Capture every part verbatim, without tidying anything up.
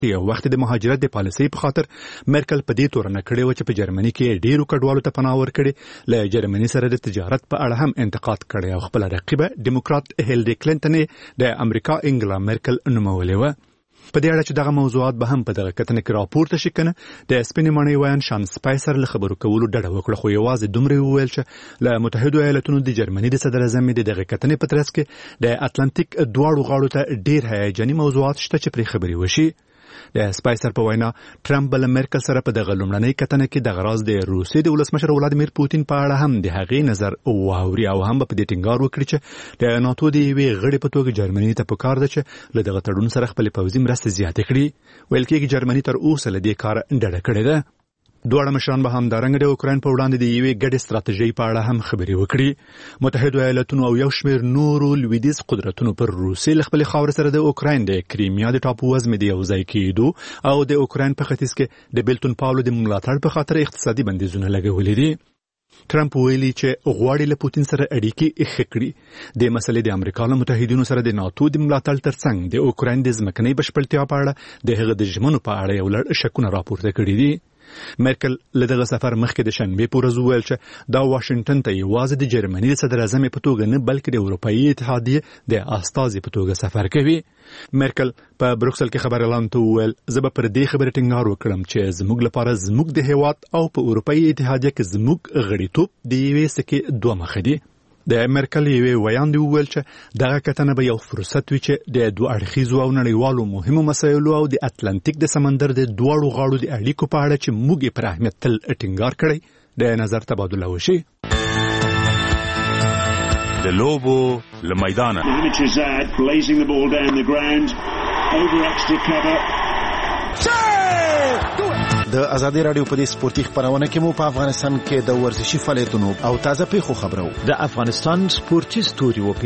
یو وخت د مهاجرت د پالیسۍ په خاطر مرکل په دې تورنه کړې و چې په جرمني کې ډیرو کډوالو ته پناه ورکړي له جرمني سره د تجارت په اړه هم انتقاد کړی او خپل رقیبه ډیموکرات هیلری کلینټن د امریکا انګلا مرکل نومولې و. په دې اړه چې دغه موضوعات به هم په دغه کتنه کې راپورته شي کنه د سپینې مڼې وایان شان سپایسر له خبرو کولو ډډه وکړه، خو یوازې دومره وویل چې له متحده ایالاتونو د جرمني د صدر اعظم د دغه کتنې په ترڅ کې د اتلانتیک دواړو غاړو ته ډیر هیجاني موضوعات شته چې پرې خبرې وشي. د سپایسر په وینا ټرمپ بل مرکل سره په دغه لومړنۍ کتنه کې د غراز د روسیې د ولسمشر ولادیمیر پوتین په اړه هم د هغې نظر واوري او هم په دې ټینګار وکړي چې د ناتو د یوې غړي په توګه جرمني ته پکار ده چې له دغه تړون سره خپل پوځي مرستې زیاتې کړي. ویل کېږي جرمني تر اوسه له دې کار ډډه کړې ده. دواړه مشران به همدارنګه د اوکراین په وړاندې د یوې ګډې ستراتیژۍ په اړه هم خبرې وکړي. متحده ایالاتونو او یو شمېر نورو لویدیځ قدرتونو پر روسیې له خپلې خاورې سره د اوکراین د کریمیا د ټاپو وزمې د یوځای کېدو او د اوکراین په ختیځ کې د بیلتون پاولو د ملاتړ په خاطر اقتصادي بندیزونه لګولي دي. ټرمپ ویلي چې غواړي له پوتین سره اړیکې ښه کړي. د مسلې د امریکا له متحدینو سره د ناتو د ملاتړ ترڅنګ د اوکراین د ځمکنۍ بشپړتیا په اړه د هغه د ژمنو په اړه یو لړ شکونه راپورته کړي دي. مرکل له دغه سفر مخکې د شنبې په ورځ وویل چې دا واشنگټن ته یوازې د جرمني د صدر اعظم په توګه نه بلکې د اروپایي اتحادیې د استازي په توګه سفر کوي. مرکل په بروکسل کې خبر اعلان ته وویل زه به پر دې خبرې ټینګار وکړم چې زموږ لپاره زموږ د هیواد او په اروپایي اتحادیه کې زموږ غړیتوب د یوې سکې دوه مخه دي. د مرکل یوې ویاندې وویل چې دغه کتنه به یو فرصت وي چې د دوه اړخیزو او نړیوالو مهمو مسایلو او د اتلانتیک د سمندر د دواړو غاړو د اړیکو په اړه چې موږ یې پر اهمیت تل ټینګار کړی د نظر تبادله وشي. د لوبو له میدانه د ازادي رادیو په دې سپورتي خبرونه کې مو په افغانستان کې د ورزشي فعالیتونو او تازه پیښو خبرو د افغانستان سپورتي ستوري و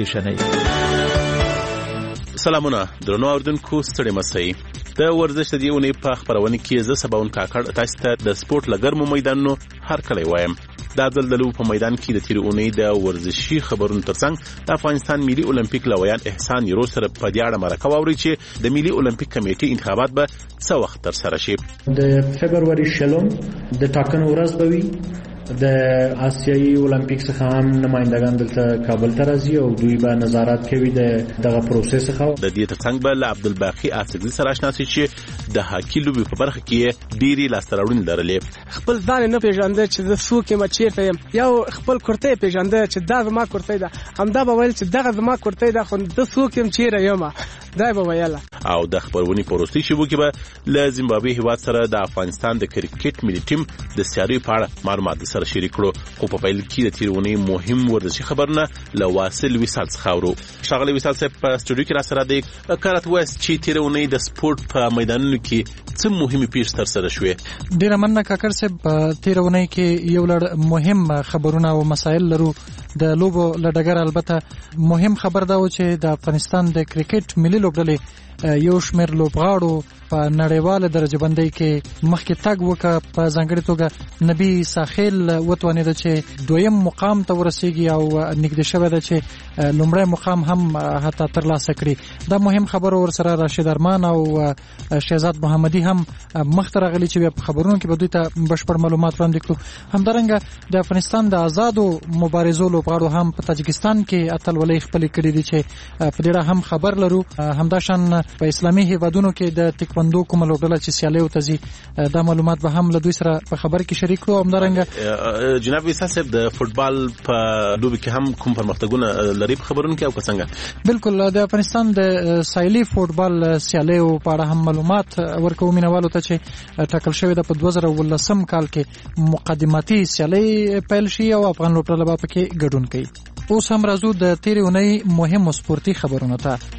پیښنې. سلامونه درنو اوردونکو، ستړي مسئ د ورزش د دې ونې په خبرونه کې زه سباون کاکړ تاسو ته د سپورت لګرمو میدانونو هر کله وایم. دا ځل د لوبو په میدان کې د تیر اونۍ د ورزشي خبرونو ترڅنګ د افغانستان ملي اولمپیک لویان احسان یرو سره په دې اړه مرکه واوري چې د ملي اولمپیک کمیټې انتخابات به څه وخت ترسره شي. د فبرवरी شلم د ټاکنو ورځ به وي. د آسیایي اولمپیک څخه هم نمائندگان دلته کابل ته راځي او دوی به نظارت کوي د دغه پروسس څخه. د دې ترڅنګ به له عبدالباقي اڅکزي سره آشنا شي چې د هاکي لوبې په برخه کې ډېری لاسته راوړنې لرلې. خپل ځان نه پیژانده چې د څوک یم چیرته یم، یو خپل کورته پیژانده چې دا زما کورته ده، همدا به ویل چې دغه زما کورته ده، خو د څوک یم چیرې یم دا به ویل. او د خبرونې په وروستي شیبو کې به له زیمبابوې هیواد سره د افغانستان د کرکټ ملي ټیم د سیاریو په اړه معلومات سره شریک کړو. خو په پیل کې د تیرونی مهم ورزشي خبرونه له واصل وصال څخه اورو. شغله وصال صاحب په سټوډیو کې را سره دی. کارت وست چې تیرونی د سپورت په میدانونو کې څه مهمه پیښې تر سره شوې؟ ډیره مننه کاکر صاحب. په تیرونی کې یو لړ مهم خبرونه او مسایل لرو. د لوبو لډګر البته مهم خبر دا و چې د افغانستان د کرکټ ملي لوبډلې یو شمېر لوبغاړو په نړیواله درجه بندۍ کې مخکې تګ وکړه. په ځانګړې توګه نبی ساحل وتوانېده چې دویم مقام ته ورسیږي او نږدې شوی ده چې لومړی مقام هم حتی ترلاسه کړي. دا مهم خبر ورسره راشد ارمان او شهزاد محمدي هم مخته راغلي چې په خبرونو کې به دوی ته بشپړ معلومات وړاندې کړو. همدارنګه د افغانستان د آزادو مبارزو لوبغاړو هم په تاجکستان کې اتلولۍ خپلې کړې دي چې په دې اړه هم خبر لرو. همداشان په اسلامي هیوادونو کې د تکواندو کومه لوبډله چې سیالیو ته ځي دا معلومات به هم له دوی سره په خبر کې شریک کړو. همدارنګه جناب وصال صاحب د فوتبال په لوبه کې هم کوم پرمختګونه لري په خبرونو کې او څنګه؟ بالکل د افغانستان د سایلي فوتبال سیالیو په اړه هم معلومات ورکوم مینوالو ته چې ټاکل شوی د په دوه زره ولسم کال کې مقدماتي سیالي پیل شي او افغان لوبډله به پکې ګډون کوي. اوس هم راځو د تیرې اونۍ مهمو سپورتي خبرونو ته.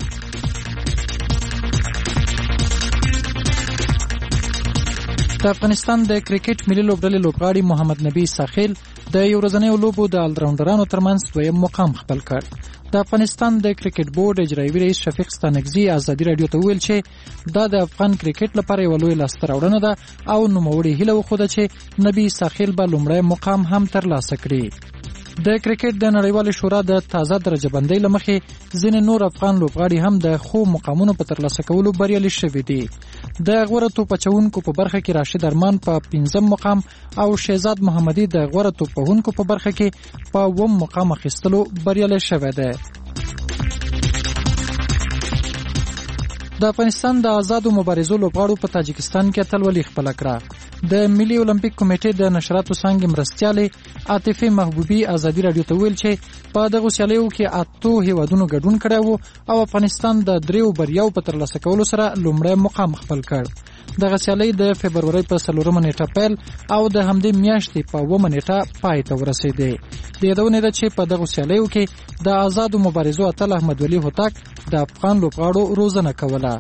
د افغانستان د کرکټ ملي لوبډلې لوبغاړي محمد نبی ساحل د یو ورځنیو لوبو د الراونډرانو ترمنځ دویم مقام خپل کړ. د افغانستان د کرکټ بورډ اجرایوي رئیس شفیق ستانکزي ازادي رادیو ته ویل چې دا د افغان کرکټ لپاره یو لوی لاسته راوړنه ده او نوموړي هیله وښوده چې نبی ساحل به لومړی مقام هم ترلاسه کړي. د کرکټ د نړیوال شورا د تازه درجه بندۍ لمخې ځینې نور افغان لوبغاړي هم د خو مقامونو په ترلاسه کولو بریالي شوي دي. د غوره توپ اچوونکو په برخه کې راشد ارمان په پنځم مقام او شهزاد محمدي د غوره توپ وهونکو په برخه کې په اووم مقام اخیستلو بریالي شوی دی. د افغانستان د آزادو مبارزو لوبغاړو په تاجکستان کې اتلولي خپله کړه. د ملي اولمپیک کمیټې د نشراتو څانګې مرستیالې عاطفې محبوبي ازادي راډیو ته ویل چې په دغو سیالیو کې اتو هیوادونو ګډون کړی و او افغانستان د دریو بریاو په ترلاسه کولو سره لومړی مقام خپل کړ. دغه سیالۍ د فبرورۍ په څلورمه نیټه پیل او د همدې میاشتې په اوومه نیټه پای ته ورسېدې. د یادونې ده چې په دغو سیالیو کې د آزادو مبارزو اتل احمد ولي هوتک د افغان لوبغاړو روزنه کوله.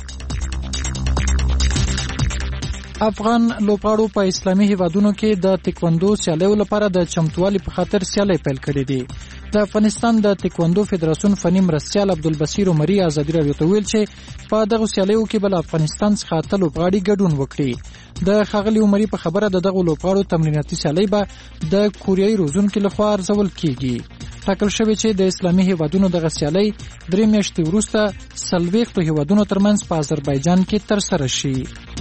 افغان لوبغاړو په اسلامي هیوادونو کې د تکواندو سیالیو لپاره د چمتووالي په خاطر سیالۍ پیل کړې دي. د افغانستان د تکواندو فدراسیون فني مرستیال عبدالبصیر عمري ازادي راډیو ته ویل چې په دغو سیالیو کې بل افغانستان څخه اته لوبغاړي ګډون وکړي. د ښاغلي عمري په خبره د دغو لوبغاړو تمریناتي سیالۍ به د کوریایي روزونکي لخوا ارزول کیږي. ټاکل شوی چې د اسلامي هیوادونو دغه سیالۍ درې میاشتې وروسته څلوېښتو هیوادونو ترمنځ په آذربایجان کې ترسره شي.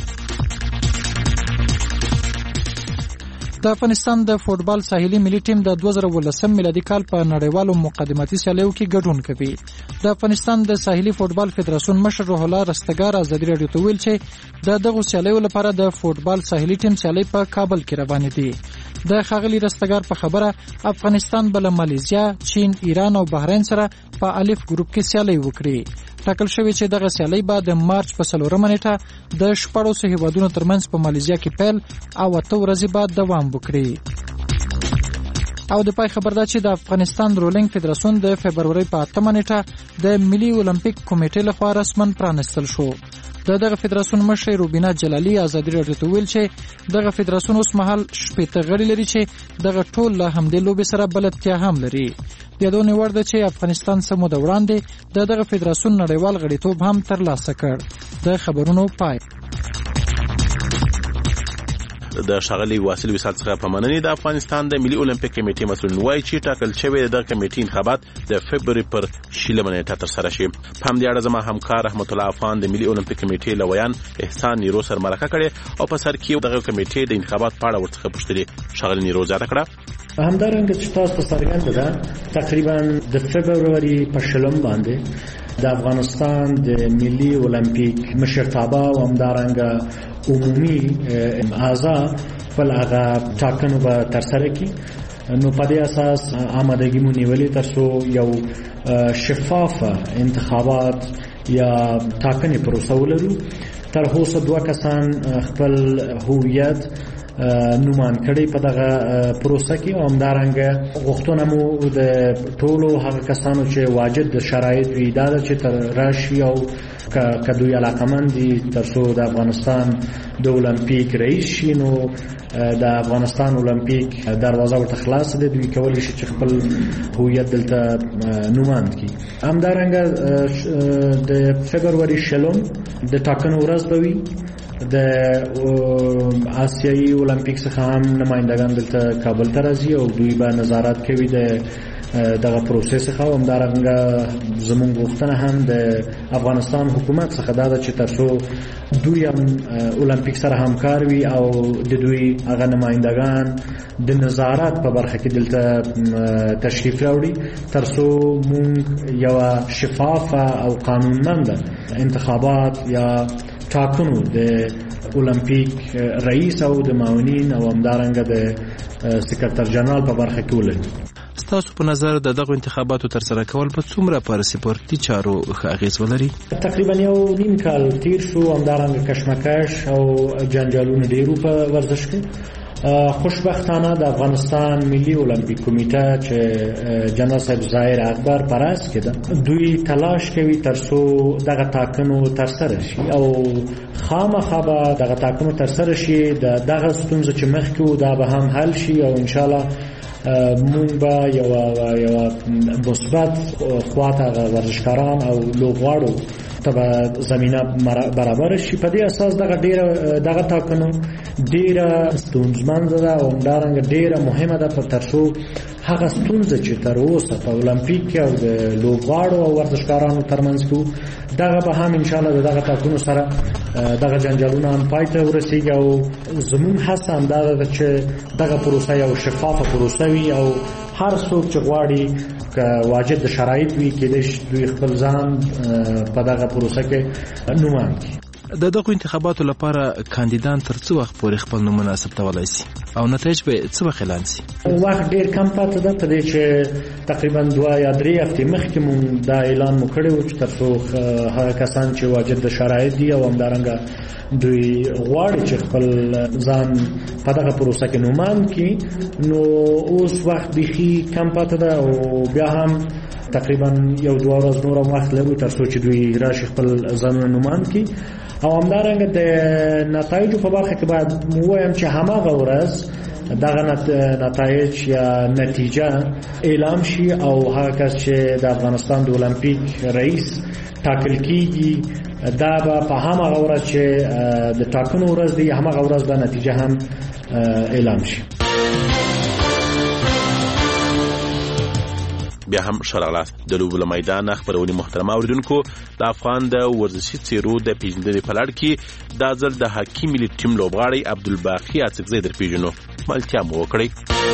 د افغانستان د فوټبال ساحلي ملي ټیم د دوه زره ولسم میلادي کال په نړیوالو مقدماتي سیالیو کې ګډون کوي. د افغانستان د ساحلي فوټبال فدراسیون مشر روح الله رستګار ازادي راډیو ته ویل چې د دغو سیالیو لپاره د فوټبال ساحلي ټیم سیالۍ په کابل کې روانې دي. د ښاغلي رستګار په خبره افغانستان بل مالیزیا، چین، ایران او بحرین سره په الف ګروپ کې سیالۍ وکړي. ټاکل شوی چې دغه سیالۍ به د مارچ په څلورمه نیټه د شپاړسو هیوادونو ترمنځ په مالیزیا کې پیل او اته ورځې بعد دوام وکړي. او د پای خبر ده چې د افغانستان رولینګ فدراسیون د فبرورۍ په اتمه نیټه د ملي اولمپیک کمیټې لخوا رسما پرانستل شو. د دغه فدراسیون مشر روبینا جلالي ازادي راډیو ته ویل چې دغه فدراسیون اوس مهال شپېته غړي لري چې دغه ټول له همدې لوبې سره بلدتیا هم لري. یادونه وړ ده چې افغانستان څه موده وړاندې د دغه فدراسیون نړیوال غړیتوب هم ترلاسه کړ. د خبرونو پای. د ښاغلي واصل وصال څخه په مننې د افغانستان د ملي اولمپیک کمیټې مسؤلین وایي چې ټاکل شوی د کمیټې انتخابات د فبرورۍ پر شلمه نیټه ترسره شي. په همدې اړه زما همکار رحمت الله افغان د ملي اولمپیک کمیټې لویان احسان نیرو سره مرکه کړې او په سر کې دغه کمیټې د انتخابات په اړه ورڅخه پوښتنې ښاغلي نیرو زیاته کړه. همدارنګه چې تاسو ته څرګنده ده تقریبا د فبرورۍ په شلم باندې د افغانستان د ملي اولمپیک مشرتابه او همدارنګه عمومي اعضا خپل هغه ټاکنو به ترسره کړي. نو په دې اساس آمادګي مو نیولې ترڅو یو شفاف انتخابات یا ټاکنې پروسه ولرو. تر اوسه دوه کسان خپل هویت نومان کړي په دغه پروسه کې او همدارنګه غوښتنه مو د ټولو هغه کسانو چې واجد د شرایط وي دا چې تر راشي او که دوی علاقمند دي ترڅو د افغانستان د اولمپیک رئیس شي نو د افغانستان اولمپیک دروازه ورته خلاص ده. دوی کولی شي چې خپل هویت دلته نوماند کړي. همدارنګه د فبرورۍ شلم د ټاکنو ورځ به وي. د آسیایي اولمپیک څخه هم نمایندگان دلته کابل ته راځي او دوی به نظارت کوي د دغه پروسس څخه. همدارنګه زموږ غوښتنه هم د افغانستان حکومت څخه دا ده چې ترڅو دوی هم اولمپیک سره همکار وي او د دوی هغه نمایندگان د نظارت په برخه کې دلته تشریف راوړي ترڅو موږ یو شفافه او قانونمند انتخابات یا ټاکنو د اولمپیک رئیس او د معاونین او همدارنګه د سکرټر جنرال په برخه کې ولري. ستاسو په نظر د دغه انتخاباتو ترسره کول په څومره پر سپورتي چارو ښه اغیز ولري؟ تقریبا یو نیم کال تیر شو همدارنګه کشمکش او جنجالونه ډیرو په ورزش کې. خوشبختانه د افغانستان ملي اولمپیک کمیټه چې جنرال صاحب ظاهر اکبر پراس کړه دوی تلاش کوي ترڅو دغه ټاکنو ترسره شي او خامخا به دغه ټاکنو ترسره شي. دغه ستونزه چې مخکې دا به هم حل شي او ان شاء الله مونږ به یو یو مثبت خواته ورزشکاران او لوبغاړو ته زمينه برابر شي. په دې اساس دغه ډیره دغه ټاکنو ډیره ستونزمنده ده او همدارنګه ډیره مهمه ده په ترڅو هغه ستونزه چې تر اوسه په اولمپیک کې او د لوبغاړو او ورزشکارانو ترمنځ کې دغه به هم ان شاء الله دغه ټاکنو سره دغه جنجالونه هم پای ته ورسیږي او زموږ هڅه هم دا ده چې دغه پروسه یو شفافه پروسه وي او هر څوک چې غواړي که واجد د شرایط وي کېدای شي دوی خپل ځان په دغه پروسه کې نوماند کړي. د دغه انتخاباتو لپاره کاندیدان تر څو وخت پورې خپل نومونه ثبتولای شي او نتایج به څه وخت اعلان شي؟ وخت ډیر کم پاتې ده په دې چې تقریبا دوه یا درې هفتې مخکې مونږ دا اعلان مو کړی و چې تر څو هغه کسان چې واجد د شرایط دي او همدارنګه دوی غواړي چې خپل ځان په دغه پروسه کې نوماند کړي نو اوس وخت بیخي کم پاتې ده او بیا هم تقریبا یو دوه ورځې نور وخت لرو تر څو چې دوی راشي خپل ځانونه نوماند کړي او همدارنګه د نتایجو په برخه کې باید وایم چې هماغه ورځ دغه نتایج یا نتیجه اعلان شي او هغه کس چې د افغانستان د اولمپیک رئیس ټاکل کیږي دا به په هماغه ورځ چې د ټاکنو ورځ دی هماغه ورځ به نتیجه هم اعلان شي. بیا هم شرعلاس د لوبو له میدان خبرونې محترم اوریدونکو د افغان د ورزشي څیرو د پیژندنې په لړ کې دا ځل د هاکي ملي ټیم لوبغاړی عبدالباقي اڅکزی در پیژنو ملتیا مو وکړئ.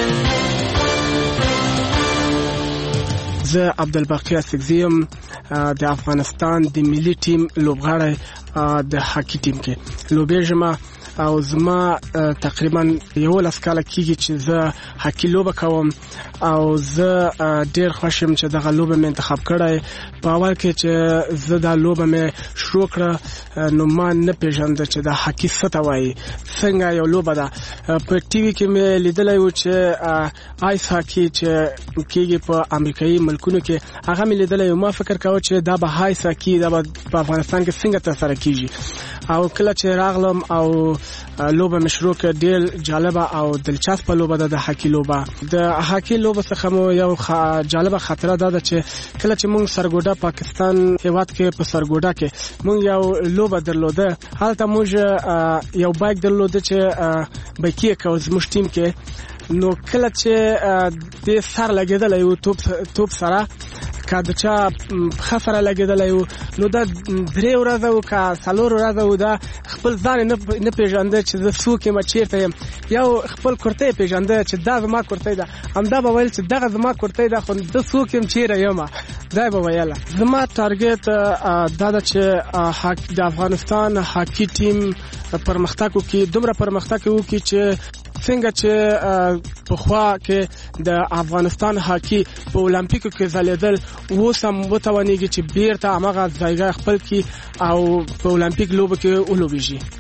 زه عبدالباقي اڅکزی یم د افغانستان د ملي ټیم لوبغاړی د هاکي ټیم کې لوبېږم او زما تقریبا یولس کاله کېږي چې زه هاکي لوبه کوم او زه ډېر خوښ یم چې دغه لوبه مې انتخاب کړی. په اول کې چې زه دا لوبه مې شروع کړه نو ما نه پېژانده چې دا هاکي څه ته وایي څنګه یو لوبه ده. په ټي وي کې مې لیدلی و چې آیس هاکي چې کېږي په امریکایي ملکونو کې هغه مې لیدلی و. ما فکر کاوه چې دا به آیس هاکي دا به په افغانستان کې څنګه ترسره کېږي او کله چې راغلم او لوبه مشروع ک ډیر جالبه او دلچسپه لوبه ده د هاکي لوبه. د هاکي لوبه څخه مو یو خ... جالبه خاطره ده چې کله چې موږ سرګوډه پاکستان هیواد کې په سرګوډه کې موږ یو لوبه درلوده هلته موږ یو بایک درلوده چې بایکی کو زموږ ټیم کې نو کله چې د سر لګیدل یو توپ توپ سره کله چې خفره لګیدل یو نو دا درې ورځې او کا څلور ورځې او دا خپل ځان نه نه پیژانده چې د څوک ما چیرته یو خپل کورته پیژانده چې دا زما کورته ده همدا به ویل چې دغه زما کورته ده خو د څوک هم چیرې یم دا به ویل. زما ټارګټ دا ده چې د افغانستان هاکي ټیم پرمختګ وکړي دومره پرمختګ وکړي چې څنګه چې په خوا کې د افغانستان هاکي په اولمپیکو کې ځلیدل اوس هم وتوانیږي چې بیرته هغه ځای خپل کړي او په اولمپیک لوبو کې ولوبېږي.